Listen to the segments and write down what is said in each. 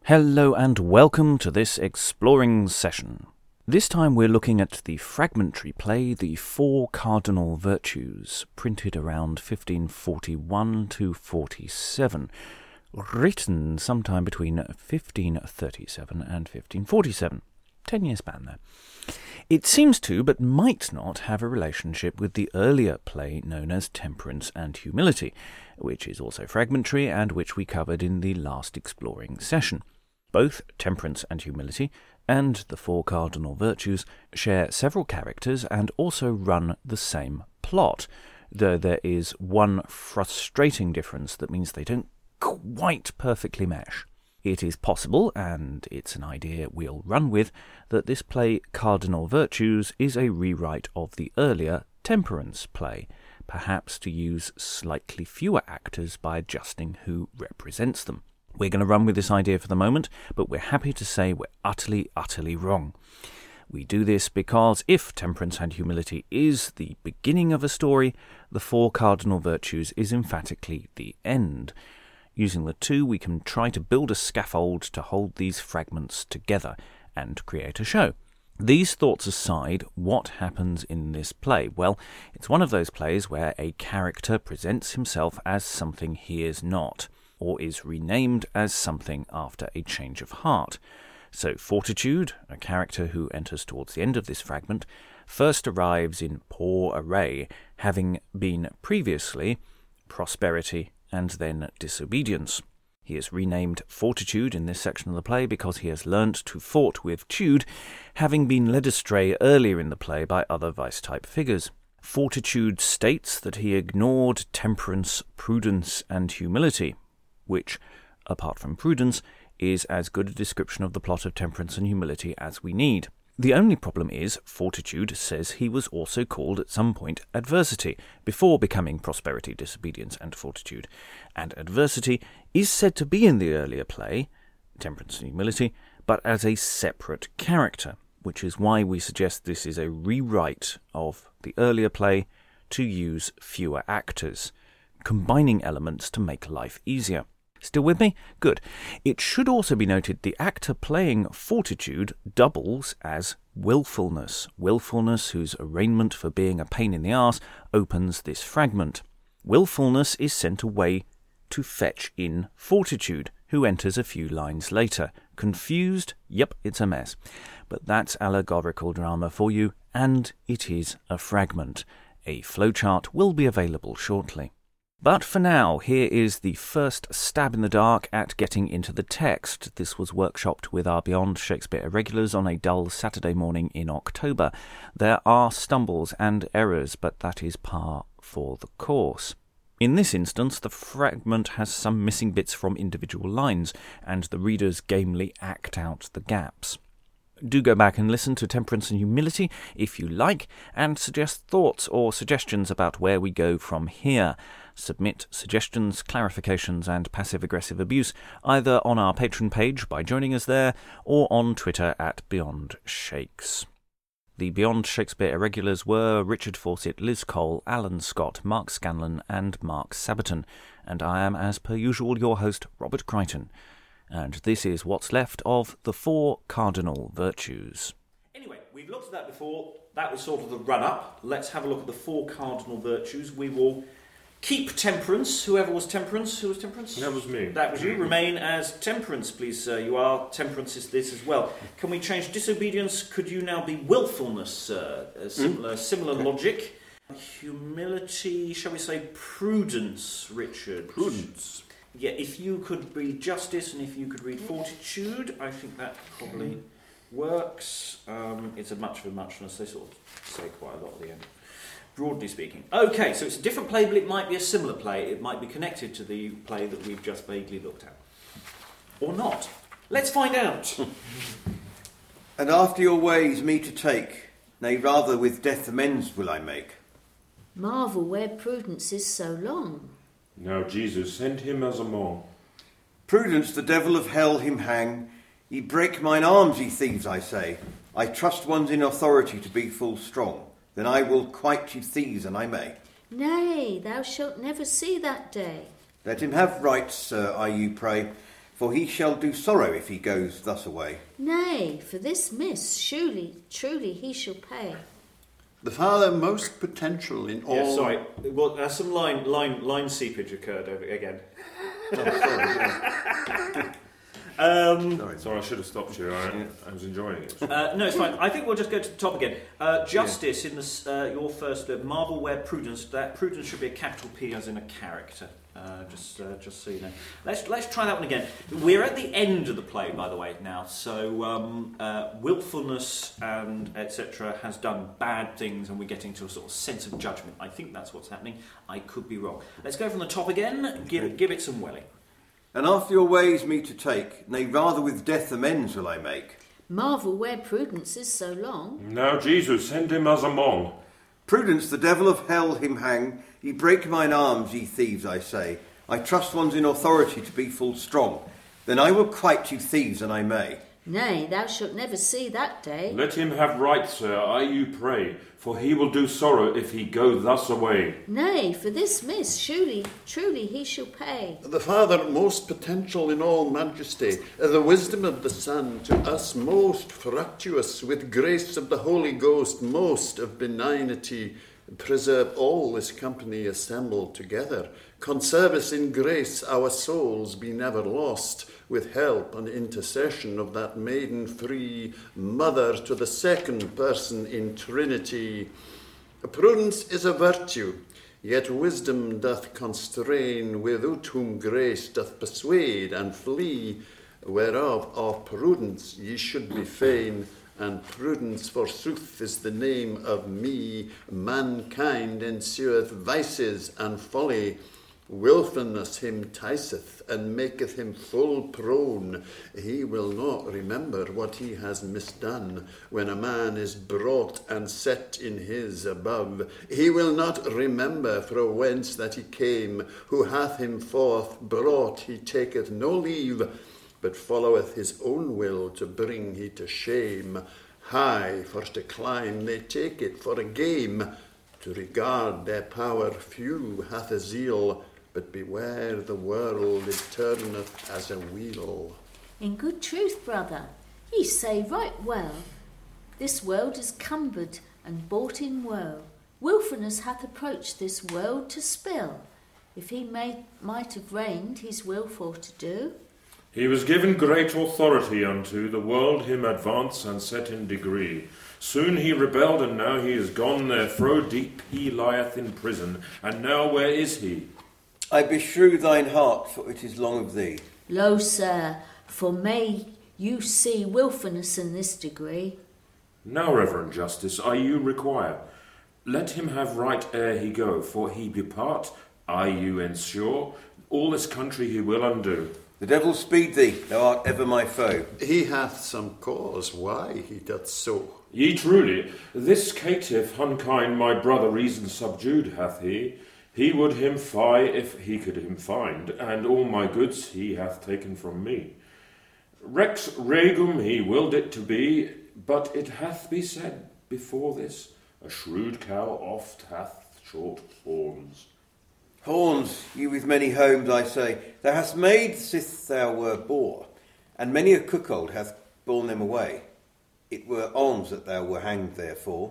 Hello and welcome to this exploring session. This time we're looking at the fragmentary play The Four Cardinal Virtues, printed around 1541 to 47, written sometime between 1537 and 1547. 10-year span there. It seems to, but might not, have a relationship with the earlier play known as Temperance and Humility, which is also fragmentary and which we covered in the last exploring session. Both Temperance and Humility and the Four Cardinal Virtues share several characters and also run the same plot, though there is one frustrating difference that means they don't quite perfectly mesh. It is possible, and it's an idea we'll run with, that this play Cardinal Virtues is a rewrite of the earlier Temperance play, perhaps to use slightly fewer actors by adjusting who represents them. We're going to run with this idea for the moment, but we're happy to say we're utterly wrong. We do this because if Temperance and Humility is the beginning of a story, the Four Cardinal Virtues is emphatically the end. Using the two, we can try to build a scaffold to hold these fragments together and create a show. These thoughts aside, what happens in this play? Well, it's one of those plays where a character presents himself as something he is not, or is renamed as something after a change of heart. So Fortitude, a character who enters towards the end of this fragment, first arrives in poor array, having been previously Prosperity and then Disobedience. He is renamed Fortitude in this section of the play because he has learnt to fort with Tude, having been led astray earlier in the play by other vice-type figures. Fortitude states that he ignored Temperance, Prudence, and Humility, which, apart from Prudence, is as good a description of the plot of Temperance and Humility as we need. The only problem is Fortitude says he was also called at some point Adversity, before becoming Prosperity, Disobedience, and Fortitude. And Adversity is said to be in the earlier play, Temperance and Humility, but as a separate character, which is why we suggest this is a rewrite of the earlier play to use fewer actors, combining elements to make life easier. Still with me? Good. It should also be noted the actor playing Fortitude doubles as Willfulness. Willfulness, whose arraignment for being a pain in the arse, opens this fragment. Willfulness is sent away to fetch in Fortitude, who enters a few lines later. Confused? Yep, it's a mess. But that's allegorical drama for you, and it is a fragment. A flowchart will be available shortly. But for now, here is the first stab in the dark at getting into the text. This was workshopped with our Beyond Shakespeare Irregulars on a dull Saturday morning in October. There are stumbles and errors, but that is par for the course. In this instance, the fragment has some missing bits from individual lines, and the readers gamely act out the gaps. Do go back and listen to Temperance and Humility if you like, and suggest thoughts or suggestions about where we go from here. Submit suggestions, clarifications, and passive-aggressive abuse either on our Patreon page by joining us there, or on Twitter at Beyond Shakes. The Beyond Shakespeare Irregulars were Richard Fawcett, Liz Cole, Alan Scott, Mark Scanlon, and Mark Sabaton, and I am, as per usual, your host, Robert Crichton. And this is what's left of the Four Cardinal Virtues. Anyway, we've looked at that before. That was sort of the run-up. Let's have a look at the Four Cardinal Virtues. We will keep Temperance. Whoever was Temperance? Who was Temperance? That was me. That was you. Remain as Temperance, please, sir. You are. Temperance is this as well. Can we change Disobedience? Could you now be Willfulness, sir? Similar logic. Humility, shall we say Prudence, Richard? Prudence. Yeah, if you could read Justice and if you could read Fortitude, I think that probably works. It's a much of a muchness. They sort of say quite a lot at the end, broadly speaking. Okay, so it's a different play, but it might be a similar play. It might be connected to the play that we've just vaguely looked at. Or not. Let's find out. And after your ways me to take, nay, rather with death amends will I make. Marvel where prudence is so long. Now Jesus, send him as among. Prudence, the devil of hell him hang. Ye break mine arms, ye thieves, I say. I trust ones in authority to be full strong. Then I will quite you thieves, and I may. Nay, thou shalt never see that day. Let him have rights, sir, I you pray. for he shall do sorrow if he goes thus away. Nay, for this miss, truly he shall pay. The father most potential in all... Yeah, sorry. Well, some line seepage occurred over again. Sorry, I should have stopped you. I was enjoying it. No, it's fine. I think we'll just go to the top again. Justice in your first Marvel where Prudence. That Prudence should be a capital P as in a character. Just so you know. Let's try that one again. We're at the end of the play, by the way, now. So willfulness and etc. has done bad things, and we're getting to a sort of sense of judgment. I think that's what's happening. I could be wrong. Let's go from the top again. Give it some welling. And after your ways me to take, nay, rather with death amends will I make. Marvel where Prudence is so long. Now Jesus, send him as among. Prudence, the devil of hell him hang. Ye break mine arms, ye thieves, I say. I trust ones in authority to be full strong. Then I will quite you thieves, and I may. Nay, thou shalt never see that day. Let him have right, sir, I you pray, for he will do sorrow if he go thus away. Nay, for this miss, truly he shall pay. The Father most potential in all majesty, the wisdom of the Son, to us most fructuous, with grace of the Holy Ghost, most of benignity, preserve all this company assembled together. Conserve us in grace, our souls be never lost, with help and intercession of that maiden free mother to the second person in Trinity. Prudence is a virtue, yet wisdom doth constrain, without whom grace doth persuade and flee, whereof of prudence ye should be fain, and prudence forsooth is the name of me. Mankind ensueth vices and folly, wilfulness him ticeth and maketh him full prone. He will not remember what he has misdone. When a man is brought and set in his above, he will not remember from whence that he came. Who hath him forth brought, he taketh no leave, but followeth his own will to bring he to shame. High for to climb, they take it for a game. To regard their power few hath a zeal, but beware the world it turneth as a wheel. In good truth, brother, ye say right well. This world is cumbered and bought in woe. Wilfulness hath approached this world to spill. If he might have reigned his will for to do. He was given great authority unto the world him advance and set in degree. Soon he rebelled, and now he is gone, therefore deep he lieth in prison. And now where is he? I beshrew thine heart, for it is long of thee. Lo, sir, for may you see wilfulness in this degree. Now, Reverend Justice, I you require. Let him have right ere he go, for he depart, I you ensure, all this country he will undo. The devil speed thee, thou art ever my foe. He hath some cause why he doth so. Ye truly, this caitiff unkind my brother reason subdued hath he. He would him fie if he could him find, and all my goods he hath taken from me. Rex regum he willed it to be, but it hath be said before this, a shrewd cow oft hath short horns. Horns, you with many homes, I say, thou hast made sith thou were boar, and many a cuckold hath borne them away. It were alms that thou were hanged therefore.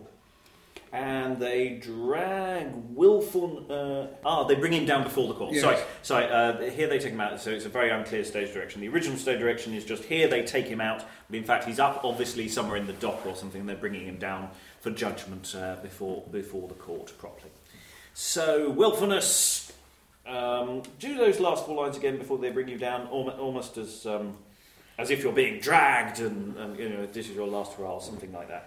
And they drag willful... they bring him down before the court. Yes. Sorry. Here they take him out, so it's a very unclear stage direction. The original stage direction is just here they take him out, but in fact he's up obviously somewhere in the dock or something, and they're bringing him down for judgment before the court properly. So, willfulness... do those last four lines again before they bring you down, almost as if you're being dragged and this is your last hurrah, something like that.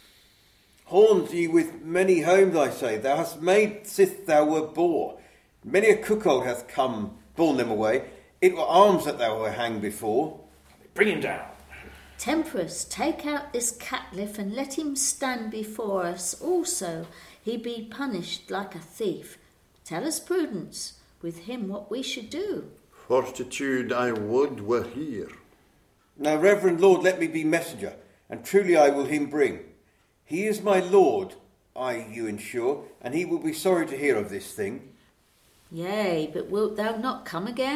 Horns, ye with many homes, I say, thou hast made sith thou were boar. Many a cuckold hath come, borne them away. It were arms that thou were hanged before. Bring him down. Temperance, take out this caitiff and let him stand before us also. He be punished like a thief. Tell us, Prudence, with him what we should do. Fortitude I would were here. Now, Reverend Lord, let me be messenger, and truly I will him bring. He is my lord, I you ensure, and he will be sorry to hear of this thing. Yea, but wilt thou not come again?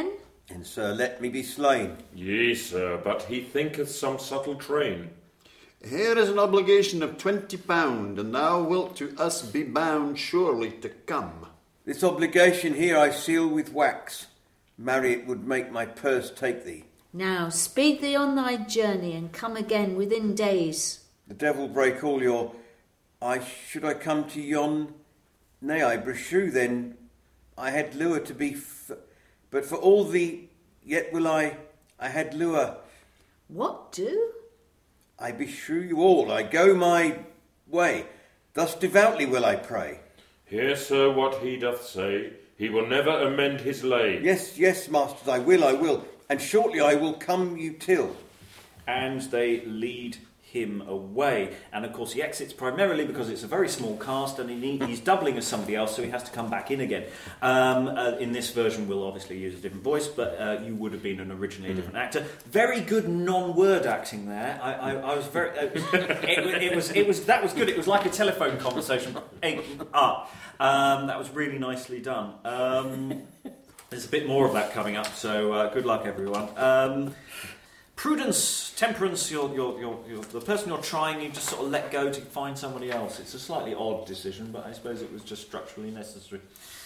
And sir, let me be slain. Yea, sir, but he thinketh some subtle train. Here is an obligation of £20, and thou wilt to us be bound surely to come. This obligation here I seal with wax. Marry, it would make my purse take thee. Now speed thee on thy journey, and come again within days. The devil break all your... Should I come to yon? Nay, I beshrew then. I had lure to be... But for all thee, yet will I had lure. What do? I beshrew you all. I go my way. Thus devoutly will I pray. Hear, sir, what he doth say. He will never amend his lay. Yes, yes, masters, I will. And shortly I will come you till. And they lead him away. And of course he exits primarily because it's a very small cast and he's doubling as somebody else, so he has to come back in again. In this version we'll obviously use a different voice, but you would have been an originally different actor. Very good non-word acting there. I was very... that was good. It was like a telephone conversation. That was really nicely done. There's a bit more of that coming up, so good luck everyone. Prudence, temperance, you're the person you're trying, you just sort of let go to find somebody else. It's a slightly odd decision, but I suppose it was just structurally necessary.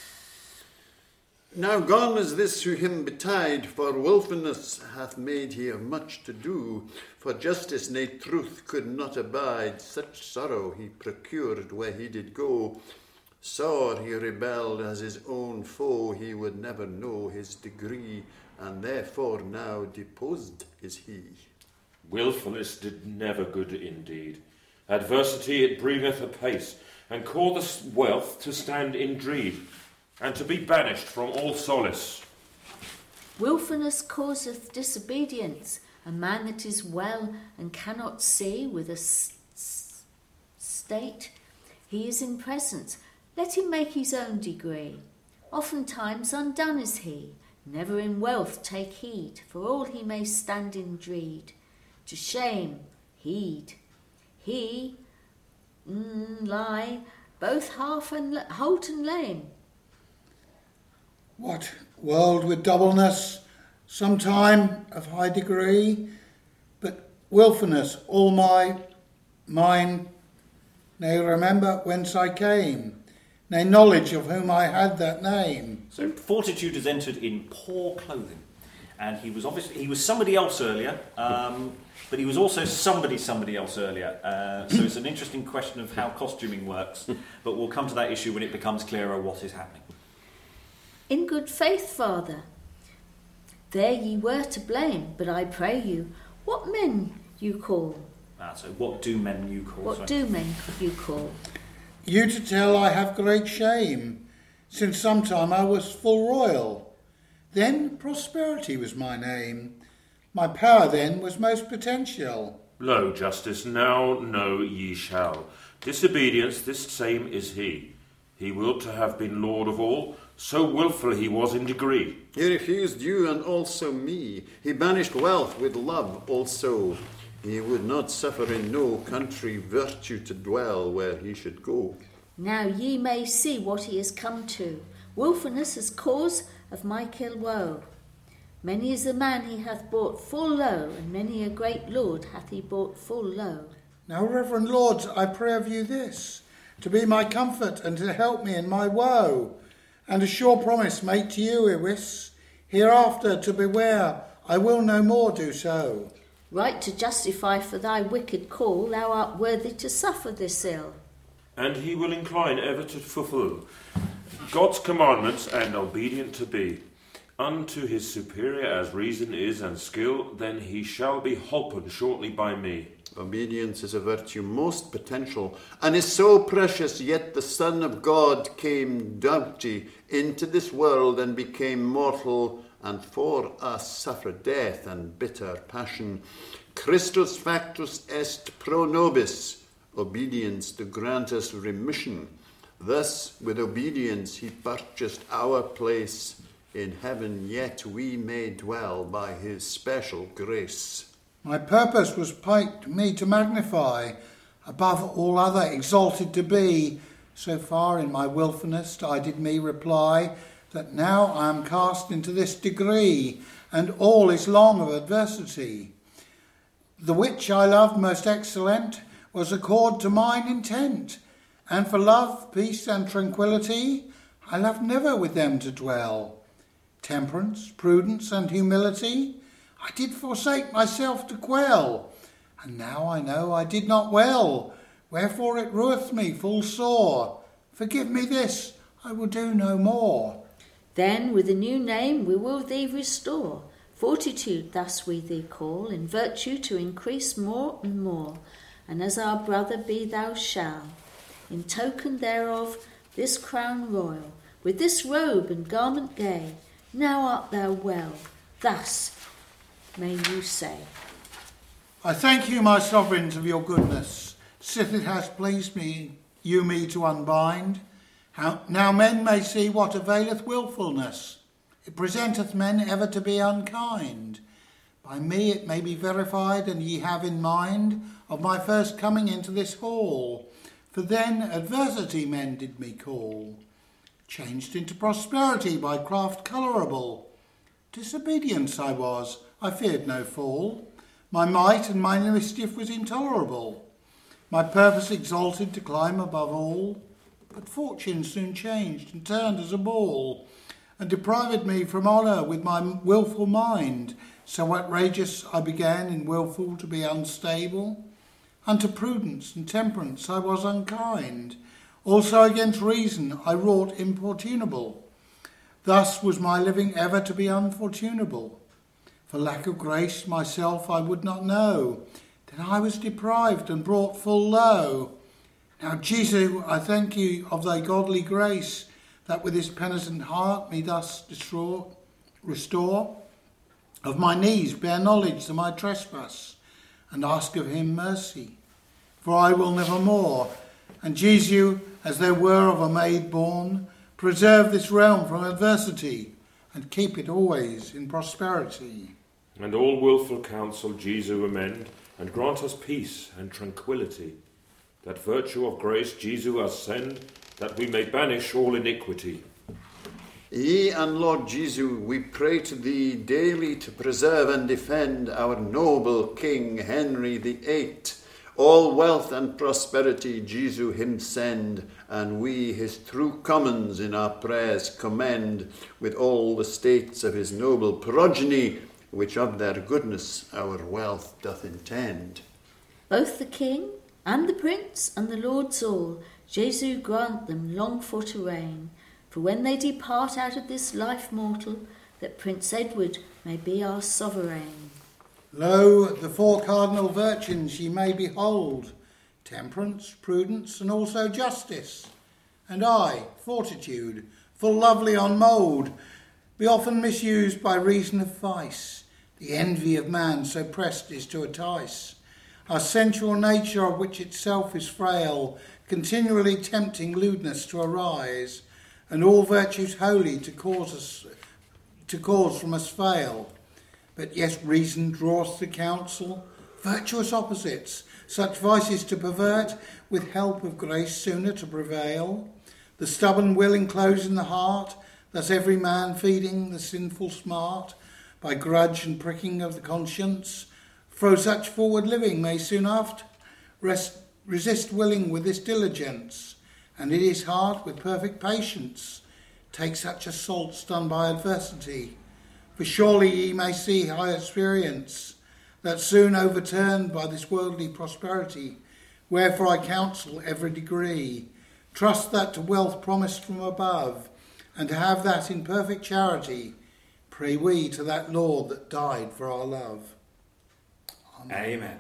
Now gone is this who him betide, for wilfulness hath made here much to do. For justice, nay truth, could not abide. Such sorrow he procured where he did go. Sore he rebelled as his own foe, he would never know his degree, and therefore now deposed is he. Wilfulness did never good indeed. Adversity it bringeth apace, and causeth wealth to stand in dread, and to be banished from all solace. Wilfulness causeth disobedience. A man that is well and cannot see with a state, he is in presence. Let him make his own degree. Oftentimes undone is he. Never in wealth take heed, for all he may stand in dread. To shame, heed. He lie both half and halt and lame. What world with doubleness, sometime of high degree, but wilfulness all mine, nay remember whence I came, nay knowledge of whom I had that name. So Fortitude has entered in poor clothing, and he was somebody else earlier, but he was also somebody else earlier. So it's an interesting question of how costuming works, but we'll come to that issue when it becomes clearer what is happening. In good faith, Father, there ye were to blame, but I pray you, what men you call? So what do men you call? What do men you call? You to tell I have great shame, since sometime I was full royal. Then prosperity was my name. My power then was most potential. Lo, justice, now know ye shall. Disobedience, this same is he. He will to have been lord of all, so wilful he was in degree. He refused you and also me. He banished wealth with love also. He would not suffer in no country virtue to dwell where he should go. Now ye may see what he is come to. Wilfulness is cause of my kill woe. Many is the man he hath brought full low, and many a great lord hath he brought full low. Now, reverend lords, I pray of you this, to be my comfort and to help me in my woe, and a sure promise make to you, Iwis, hereafter to beware, I will no more do so. Right to justify for thy wicked call, thou art worthy to suffer this ill. And he will incline ever to fulfill God's commandments and obedient to be. Unto his superior as reason is and skill, then he shall be holpen shortly by me. Obedience is a virtue most potential, and is so precious, yet the Son of God came doughty into this world and became mortal, and for us suffered death and bitter passion. Christus factus est pro nobis, obedience to grant us remission. Thus, with obedience he purchased our place in heaven, yet we may dwell by his special grace. My purpose was pight me to magnify, above all other exalted to be. So far in my wilfulness I did me reply, that now I am cast into this degree, and all is long of adversity. The which I loved most excellent was accord to mine intent, and for love, peace, and tranquillity, I loved never with them to dwell. Temperance, prudence, and humility, I did forsake myself to quell, and now I know I did not well, wherefore it rueth me full sore. Forgive me this, I will do no more. Then with a new name we will thee restore. Fortitude thus we thee call, in virtue to increase more and more. And as our brother be thou shall, in token thereof this crown royal, with this robe and garment gay, now art thou well, thus may you say. I thank you, my sovereigns, of your goodness, sith it has pleased me to unbind. Now men may see what availeth wilfulness. It presenteth men ever to be unkind. By me it may be verified, and ye have in mind of my first coming into this hall. For then adversity men did me call, changed into prosperity by craft colourable. Disobedience I was, I feared no fall. My might and my mischief was intolerable. My purpose exalted to climb above all. But fortune soon changed and turned as a ball, and deprived me from honour with my wilful mind. So outrageous I began in wilful to be unstable. Unto prudence and temperance I was unkind. Also against reason I wrought importunable. Thus was my living ever to be unfortunable. For lack of grace myself I would not know. Then I was deprived and brought full low. Now, Jesu, I thank you of thy godly grace, that with his penitent heart me thus restore. Of my knees bear knowledge to my trespass, and ask of him mercy. For I will never more, and Jesu, as there were of a maid born, preserve this realm from adversity, and keep it always in prosperity. And all wilful counsel Jesu amend, and grant us peace and tranquillity. That virtue of grace Jesu us send, that we may banish all iniquity. Yea, and Lord Jesu, we pray to thee daily to preserve and defend our noble King Henry VIII. All wealth and prosperity Jesu him send, and we his true commons in our prayers commend, with all the states of his noble progeny, which of their goodness our wealth doth intend. Both the King and the Prince and the Lords all, Jesu grant them long for to reign. For when they depart out of this life mortal, that Prince Edward may be our sovereign. Lo, the four cardinal virtues ye may behold, temperance, prudence, and also justice. And I, fortitude, full lovely on mould, be often misused by reason of vice. The envy of man so pressed is to entice. Our sensual nature, of which itself is frail, continually tempting lewdness to arise, and all virtues holy to cause from us fail. But yet reason draweth to counsel virtuous opposites, such vices to pervert, with help of grace sooner to prevail. The stubborn will enclose in the heart, thus every man feeding the sinful smart, by grudge and pricking of the conscience. For such forward living may soon after resist willing with this diligence, and in his heart with perfect patience take such assaults done by adversity. For surely ye may see high experience, that soon overturned by this worldly prosperity, wherefore I counsel every degree, trust that to wealth promised from above, and to have that in perfect charity, pray we to that Lord that died for our love. Amen.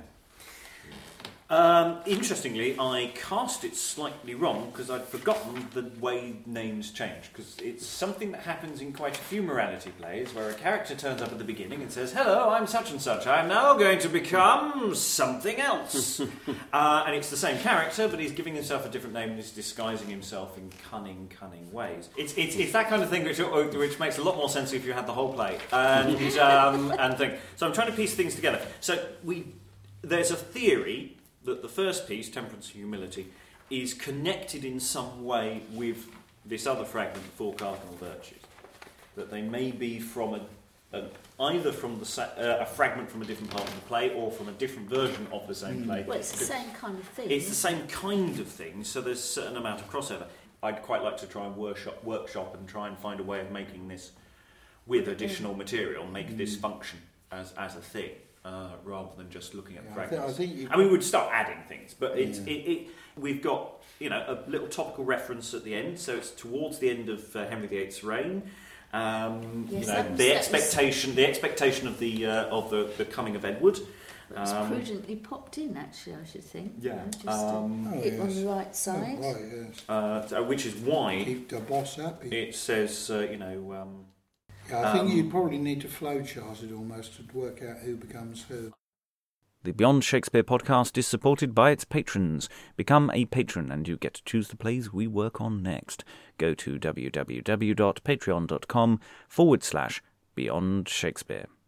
Interestingly, I cast it slightly wrong because I'd forgotten the way names change, because it's something that happens in quite a few morality plays where a character turns up at the beginning and says, "Hello, I'm such and such. I'm now going to become something else." And it's the same character, but he's giving himself a different name and he's disguising himself in cunning ways. It's that kind of thing which makes a lot more sense if you had the whole play and thing. So I'm trying to piece things together. So there's a theory that the first piece, temperance and humility, is connected in some way with this other fragment, the four cardinal virtues. that they may be from either from a fragment from a different part of the play or from a different version of the same play. Well, it's the same kind of thing. It's the same kind of thing, so there's a certain amount of crossover. I'd quite like to try and workshop and try and find a way of making this with additional material, make this function as a thing, rather than just looking at fragments. I mean, we'd start adding things, but we've got a little topical reference at the end, so it's towards the end of Henry VIII's reign. The expectation of the coming of Edward. It's prudently popped in, actually, I should think. Yeah. Hit on the right side. Oh, right, yes. Which is why Keep the boss happy. it says, I think you'd probably need to flowchart it almost to work out who becomes who. The Beyond Shakespeare podcast is supported by its patrons. Become a patron and you get to choose the plays we work on next. Go to www.patreon.com/Beyond Shakespeare.